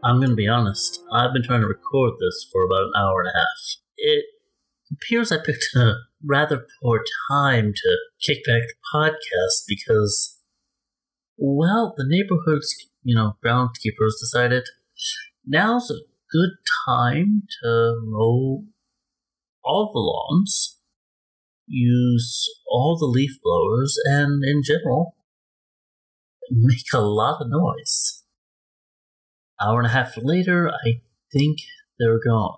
I'm going to be honest, I've been trying to record this for about an hour and a half. It appears I picked a rather poor time to kick back the podcast because, well, the neighborhood's, groundskeepers decided now's a good time to mow all the lawns, use all the leaf blowers, and in general, make a lot of noise. Hour and a half later, I think they're gone.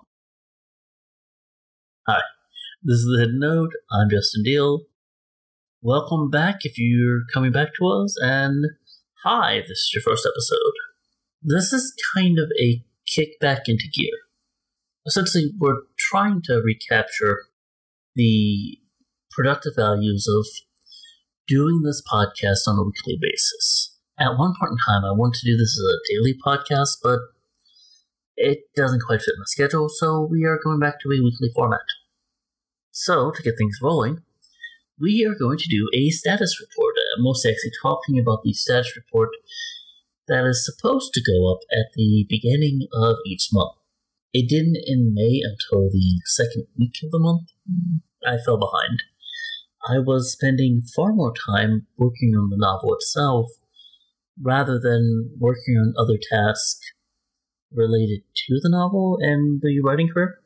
Hi, this is the Hidden Node. I'm Justin Deal. Welcome back if you're coming back to us, and hi, this is your first episode. This is kind of a kick back into gear. Essentially, we're trying to recapture the productive values of doing this podcast on a weekly basis. At one point in time, I wanted to do this as a daily podcast, but it doesn't quite fit my schedule, so we are going back to a weekly format. So, to get things rolling, we are going to do a status report. Mostly actually talking about the status report that is supposed to go up at the beginning of each month. It didn't in May until the second week of the month. I fell behind. I was spending far more time working on the novel itself rather than working on other tasks related to the novel and the writing career.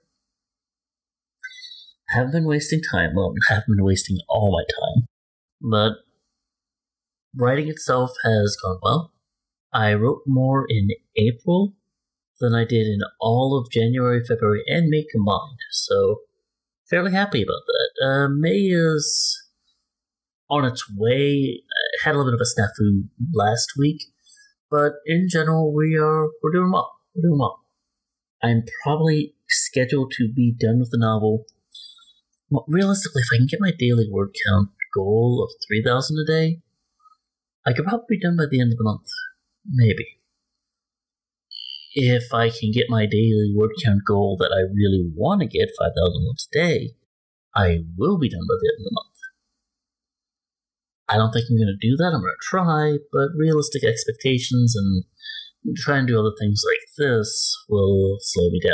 I haven't been wasting time. Well, I haven't been wasting all my time. But writing itself has gone well. I wrote more in April than I did in all of January, February, and May combined. So, fairly happy about that. May is on its way. Had a little bit of a snafu last week, but in general, we're doing well. We're doing well. I'm probably scheduled to be done with the novel. Well, realistically, if I can get my daily word count goal of 3,000 a day, I could probably be done by the end of the month. Maybe. If I can get my daily word count goal that I really want to get, 5,000 words a day, I will be done by the end of the month. I don't think I'm going to do that. I'm going to try, but realistic expectations and trying to do other things like this will slow me down.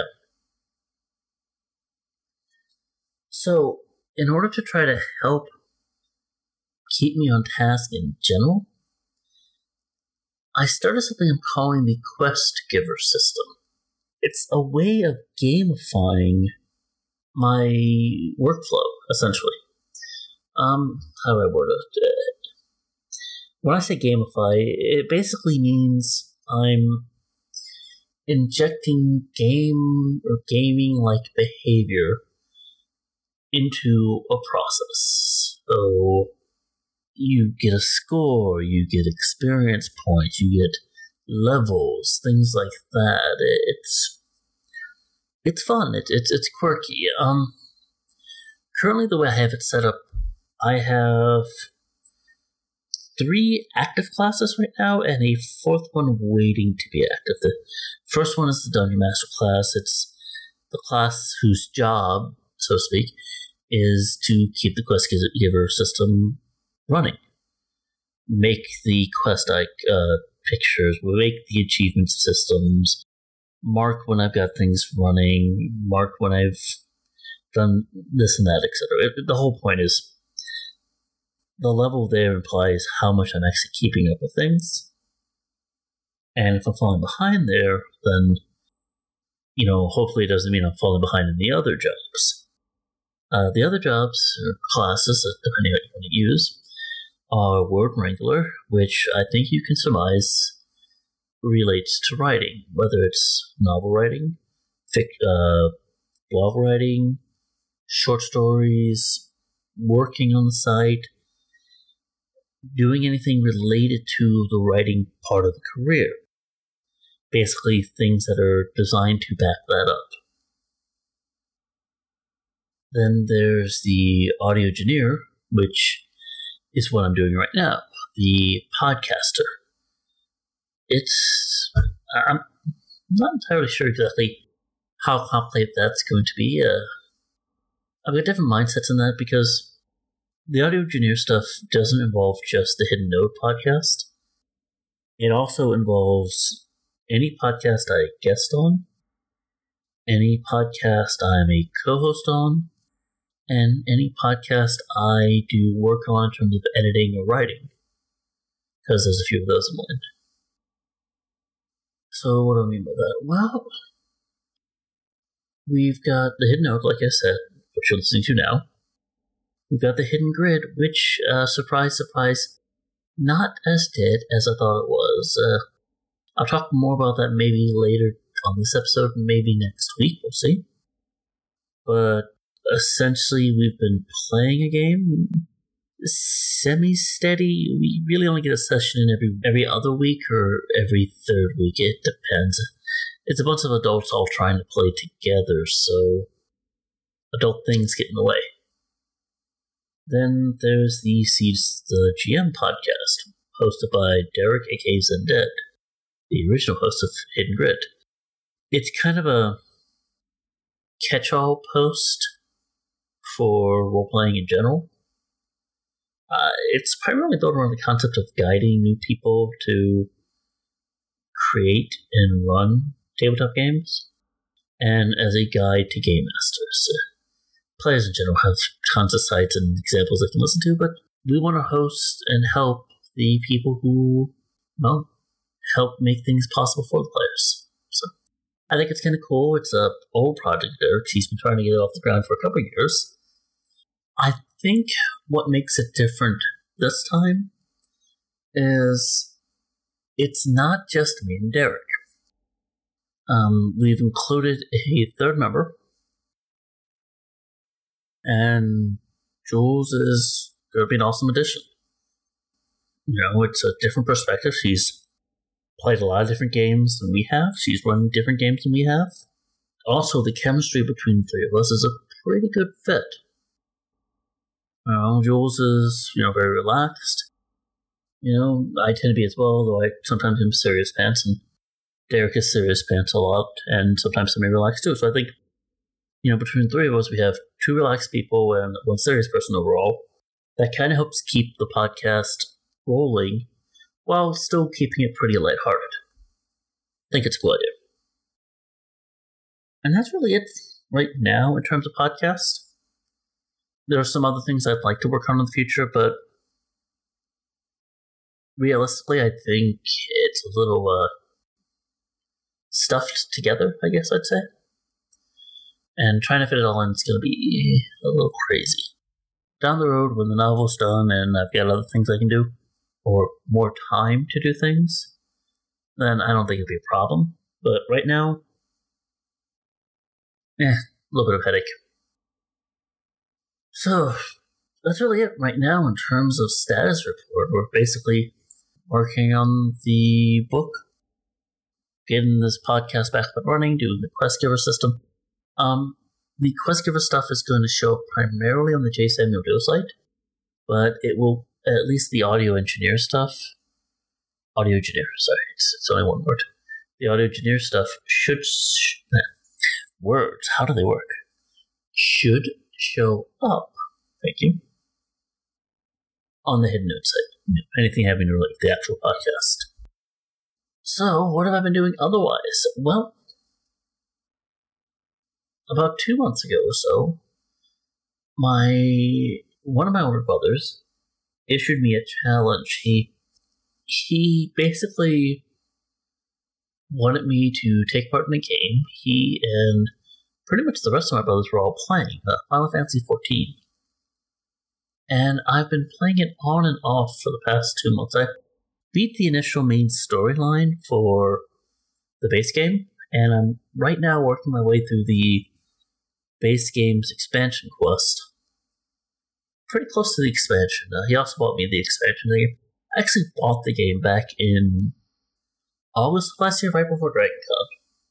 So, in order to try to help keep me on task in general, I started something I'm calling the Quest Giver system. It's a way of gamifying my workflow, essentially. How do I word it? When I say gamify, it basically means I'm injecting game or gaming-like behavior into a process. So, you get a score, you get experience points, you get levels, things like that. It's fun. It's quirky. Currently, the way I have it set up, I have 3 active classes right now, and a 4th one waiting to be active. The first one is the Dungeon Master class. It's the class whose job, so to speak, is to keep the Quest Giver system running. Make the quest pictures, make the achievement systems, mark when I've got things running, mark when I've done this and that, etc. The whole point is the level there implies how much I'm actually keeping up with things. And if I'm falling behind there, then, hopefully it doesn't mean I'm falling behind in the other jobs. The other jobs, or classes, depending on what you want to use, are Word Wrangler, which I think you can surmise relates to writing, whether it's novel writing, blog writing, short stories, working on the site, doing anything related to the writing part of the career. Basically, things that are designed to back that up. Then there's the Audio Engineer, which is what I'm doing right now, the podcaster. I'm not entirely sure exactly how complicated that's going to be. I've got different mindsets in that because the Audio Engineer stuff doesn't involve just the Hidden Node podcast. It also involves any podcast I guest on, any podcast I'm a co-host on, and any podcast I do work on in terms of editing or writing, because there's a few of those in mind. So what do I mean by that? Well, we've got the Hidden Note, like I said, which you're listening to now. We've got the Hidden Grid, which, surprise, surprise, not as dead as I thought it was. I'll talk more about that maybe later on this episode, maybe next week, we'll see. But essentially, we've been playing a game semi-steady. We really only get a session in every other week or every third week. It depends. It's a bunch of adults all trying to play together, so adult things get in the way. Then there's the Seeds the GM podcast, hosted by Derek, aka Zendead, the original host of Hidden Grid. It's kind of a catch-all post for role-playing in general. It's primarily built around the concept of guiding new people to create and run tabletop games, and as a guide to game masters. Players in general have tons of sites and examples they can listen to, but we want to host and help the people who, well, help make things possible for the players. So I think it's kind of cool. It's an old project there. He's been trying to get it off the ground for a couple of years. I think what makes it different this time is it's not just me and Derek. We've included a third member, and Jules is going to be an awesome addition. You know, it's a different perspective. She's played a lot of different games than we have. She's run different games than we have. Also, the chemistry between the three of us is a pretty good fit. Jules is, very relaxed. I tend to be as well, though I sometimes am serious pants, and Derek is serious pants a lot, and sometimes semi-relaxed too. So I think, between the three of us, we have two relaxed people and one serious person overall. That kind of helps keep the podcast rolling while still keeping it pretty lighthearted. I think it's a cool idea. And that's really it right now in terms of podcasts. There are some other things I'd like to work on in the future, but realistically, I think it's a little stuffed together, I guess I'd say. And trying to fit it all in is going to be a little crazy. Down the road, when the novel's done and I've got other things I can do, or more time to do things, then I don't think it'd be a problem. But right now, a little bit of headache. So, that's really it right now in terms of status report. We're basically working on the book, getting this podcast back up and running, doing the Quest Giver system. The Quest Giver stuff is going to show up primarily on the J. Samuel Doe site, but it will, at least the audio engineer stuff, it's only one word. The audio engineer stuff should, words, how do they work? Should show up, thank you, on the Hidden Note site. Anything having to relate to the actual podcast. So, what have I been doing otherwise? Well, about 2 months ago or so, one of my older brothers issued me a challenge. He basically wanted me to take part in a game. He and pretty much the rest of my brothers were all playing Final Fantasy XIV. And I've been playing it on and off for the past 2 months. I beat the initial main storyline for the base game, and I'm right now working my way through the base game's expansion quest. Pretty close to the expansion. He also bought me the expansion game. I actually bought the game back in August of last year, right before DragonCon.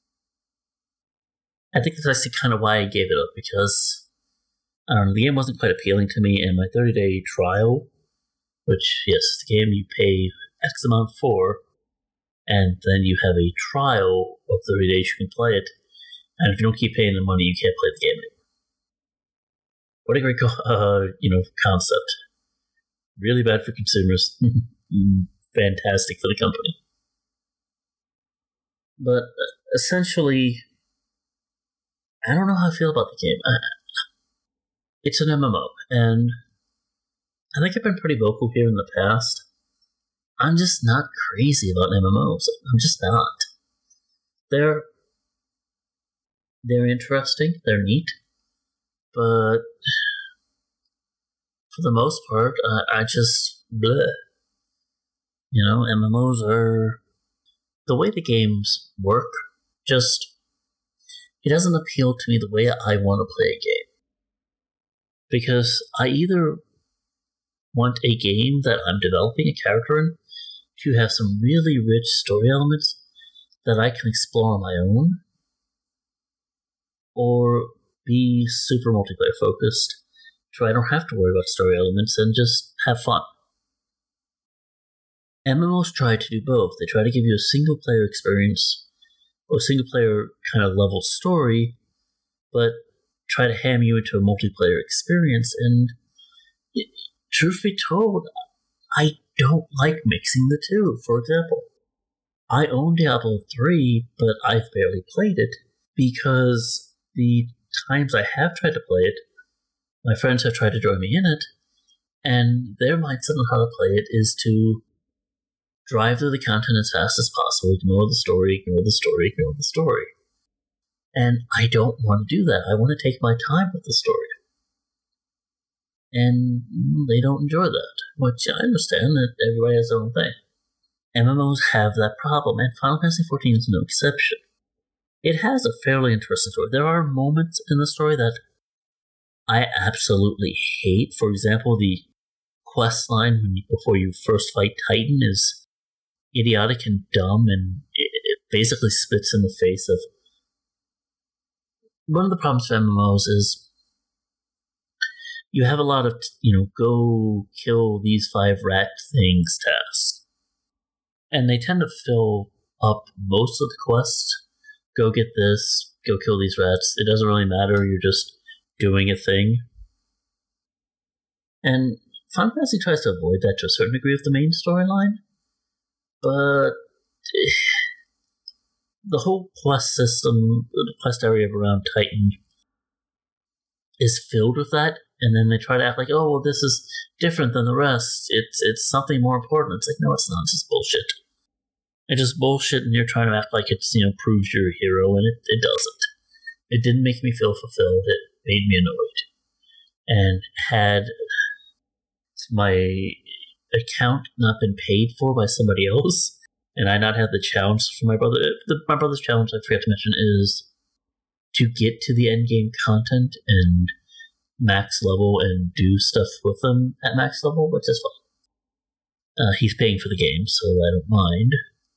I think that's actually kind of why I gave it up, because the game wasn't quite appealing to me, and my 30-day trial, which, yes, is the game you pay X amount for, and then you have a trial of 30 days you can play it, and if you don't keep paying the money, you can't play the game anymore. What a great, concept. Really bad for consumers. Fantastic for the company. But essentially, I don't know how I feel about the game. It's an MMO, and I think I've been pretty vocal here in the past. I'm just not crazy about MMOs. I'm just not. They're interesting, they're neat, but for the most part, I just bleh. MMOs are the way the games work. Just it doesn't appeal to me the way I want to play a game, because I either want a game that I'm developing a character in to have some really rich story elements that I can explore on my own, or be super multiplayer focused, so I don't have to worry about story elements and just have fun. MMOs try to do both. They try to give you a single player experience, or a single player kind of level story, but try to ham you into a multiplayer experience, and truth be told, I don't like mixing the two. For example, I own Diablo 3, but I've barely played it because the times I have tried to play it, my friends have tried to join me in it, and their mindset on how to play it is to drive through the content as fast as possible, ignore the story, ignore the story, ignore the story. And I don't want to do that. I want to take my time with the story. And they don't enjoy that, which I understand that everybody has their own thing. MMOs have that problem, and Final Fantasy XIV is no exception. It has a fairly interesting story. There are moments in the story that I absolutely hate. For example, the quest line before you first fight Titan is idiotic and dumb, and it basically spits in the face of... One of the problems with MMOs is you have a lot of, go kill these 5 rat things tasks. And they tend to fill up most of the quests. Go get this, go kill these rats. It doesn't really matter, you're just doing a thing. And Final Fantasy tries to avoid that to a certain degree of the main storyline. But the whole quest system, the quest area around Titan, is filled with that, and then they try to act like, oh, well, this is different than the rest. It's something more important. It's like, no, it's not. It's just bullshit. It's just bullshit, and you're trying to act like it's, proves you're a hero, and it doesn't. It didn't make me feel fulfilled. It made me annoyed. And had my account not been paid for by somebody else, and I not had the challenge for my brother. My brother's challenge, I forgot to mention, is to get to the end game content and max level and do stuff with them at max level, which is fine. He's paying for the game, so I don't mind.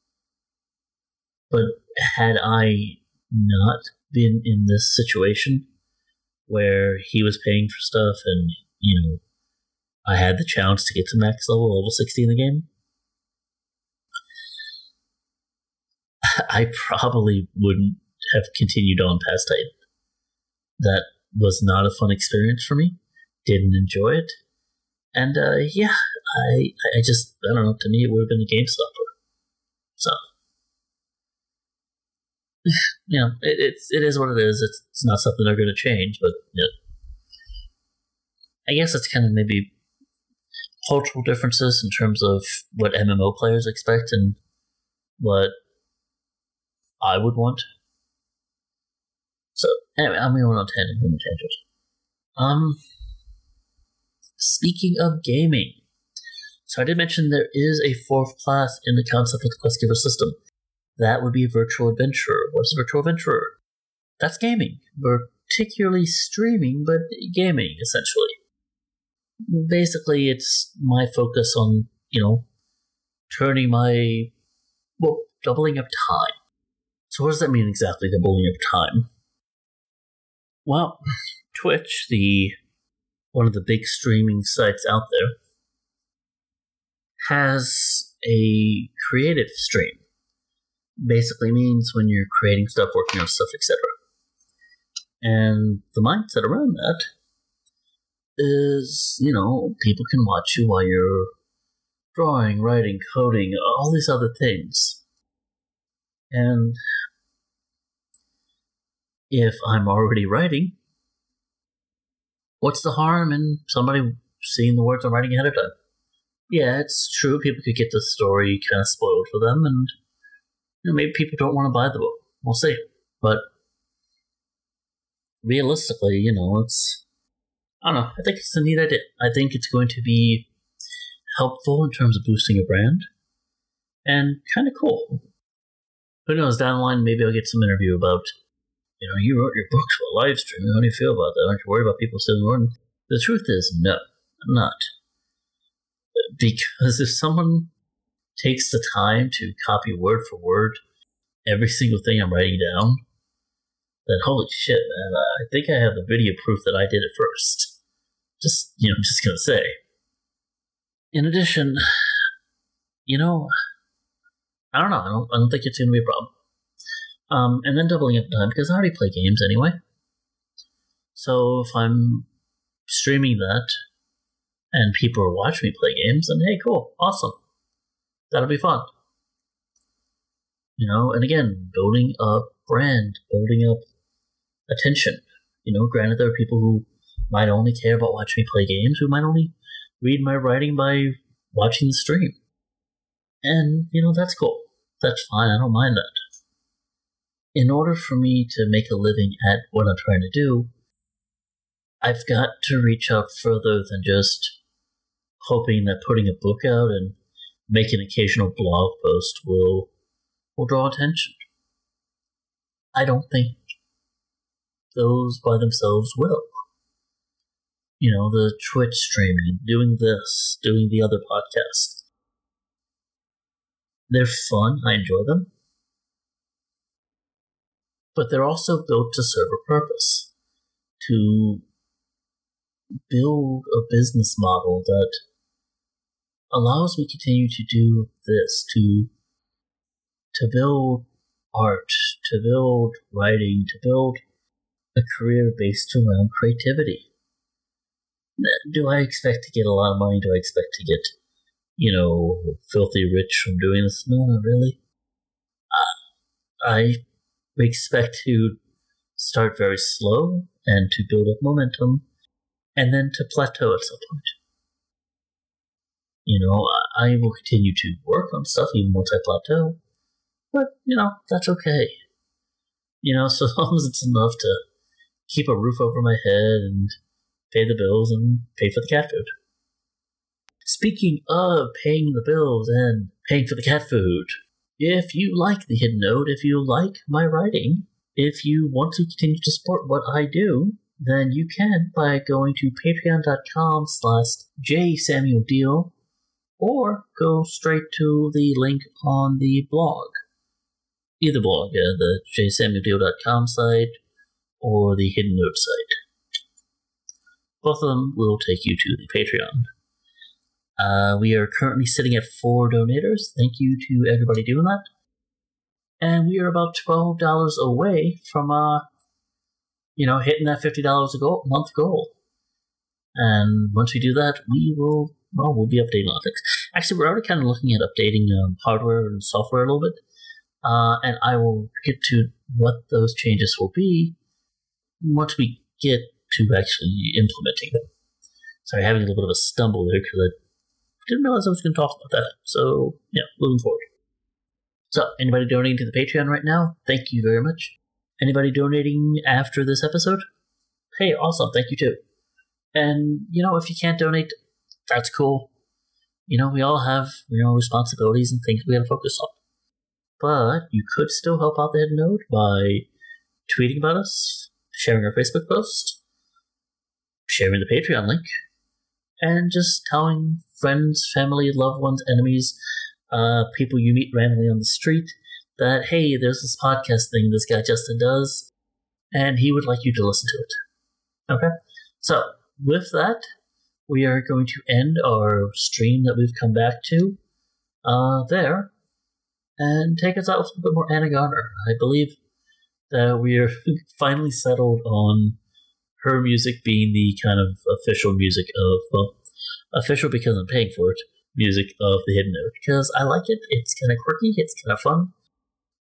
But had I not been in this situation where he was paying for stuff and, I had the chance to get to max level 60 in the game, I probably wouldn't have continued on past Titan. That was not a fun experience for me. Didn't enjoy it. And, I don't know, to me it would have been a game stopper. So, it is what it is. It's not something they're going to change, but, I guess it's kind of maybe cultural differences in terms of what MMO players expect and what I would want. So, anyway, I'm going on tangent. Speaking of gaming, so I did mention there is a 4th class in the concept of the Quest Giver system. That would be a virtual adventurer. What's a virtual adventurer? That's gaming. Particularly streaming, but gaming, essentially. Basically, it's my focus on, turning doubling up time. So what does that mean exactly, doubling up time? Well, Twitch, one of the big streaming sites out there, has a creative stream. Basically means when you're creating stuff, working on stuff, etc. And the mindset around that is, people can watch you while you're drawing, writing, coding, all these other things. And if I'm already writing, what's the harm in somebody seeing the words I'm writing ahead of time? Yeah, it's true, people could get the story kind of spoiled for them, and maybe people don't want to buy the book. We'll see. But realistically, it's... I don't know. I think it's a neat idea. I think it's going to be helpful in terms of boosting a brand, and kind of cool. Who knows, down the line, maybe I'll get some interview about, you wrote your books while live streaming. How do you feel about that? Aren't you worried about people still learning? The truth is, no, I'm not. Because if someone takes the time to copy word for word every single thing I'm writing down, then holy shit, man, I think I have the video proof that I did it first. Just gonna say. In addition, I don't know. I don't think it's gonna be a problem. And then doubling up time, because I already play games anyway. So if I'm streaming that and people are watching me play games, then hey, cool, awesome. That'll be fun. And again, building up brand, building up attention. Granted, there are people who might only care about watching me play games, who might only read my writing by watching the stream. And, that's cool. That's fine, I don't mind that. In order for me to make a living at what I'm trying to do, I've got to reach out further than just hoping that putting a book out and making an occasional blog post will draw attention. I don't think those by themselves will. The Twitch streaming, doing this, doing the other podcast. They're fun, I enjoy them. But they're also built to serve a purpose. To build a business model that allows me to continue to do this, to build art, to build writing, to build a career based around creativity. Do I expect to get a lot of money? Do I expect to get, filthy rich from doing this? No, not really. I expect to start very slow and to build up momentum and then to plateau at some point. I will continue to work on stuff even once I plateau, but, that's okay. So long as it's enough to keep a roof over my head and pay the bills and pay for the cat food. Speaking of paying the bills and paying for the cat food, if you like The Hidden Note, if you like my writing, if you want to continue to support what I do, then you can by going to patreon.com/jsamueldeal or go straight to the link on the blog. Either blog, the jsamueldeal.com site or the Hidden Note site. Both of them will take you to the Patreon. We are currently sitting at 4 donators. Thank you to everybody doing that. And we are about $12 away from, hitting that $50 a month goal. And once we do that, we'll be updating a lot of things. Actually, we're already kind of looking at updating hardware and software a little bit. And I will get to what those changes will be once we get to actually implementing them. Sorry, having a little bit of a stumble there because I didn't realize I was going to talk about that. So, moving forward. So, anybody donating to the Patreon right now, thank you very much. Anybody donating after this episode? Hey, awesome, thank you too. And, if you can't donate, that's cool. We all have, responsibilities and things we gotta focus on. But you could still help out the Hidden Note by tweeting about us, sharing our Facebook post, sharing the Patreon link, and just telling friends, family, loved ones, enemies, people you meet randomly on the street that, hey, there's this podcast thing this guy Justin does, and he would like you to listen to it. Okay? So, with that, we are going to end our stream that we've come back to there, and take us out with a little bit more Anna Garner. I believe that we are finally settled on her music being the kind of official music of, official because I'm paying for it, music of the Hidden Note. Because I like it, it's kind of quirky, it's kind of fun,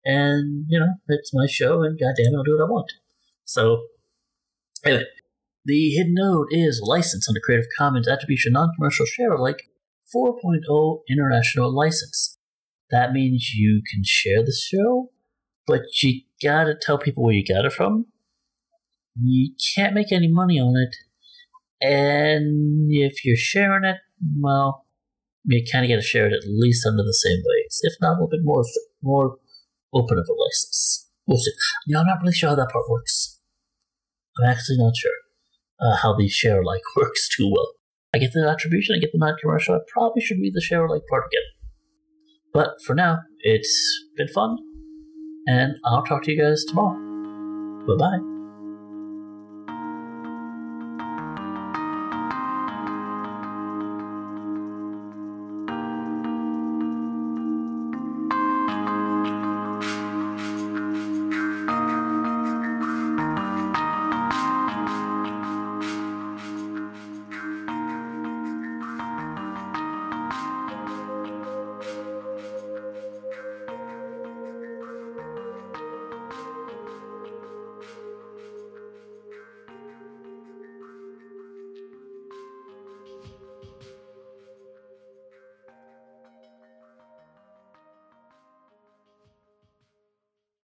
And, it's my show, and goddamn, I'll do what I want. So, anyway, the Hidden Node is licensed under Creative Commons Attribution Non-Commercial Share-alike 4.0 International License. That means you can share the show, but you gotta tell people where you got it from. You can't make any money on it, and if you're sharing it, well, you kind of gotta share it at least under the same ways, if not a little bit more open of a license. We'll see. I'm not really sure how that part works. I'm actually not sure how the share-alike works too well. I get the attribution, I get the non-commercial. I probably should read the share-alike part again. But for now, it's been fun, and I'll talk to you guys tomorrow. Bye-bye.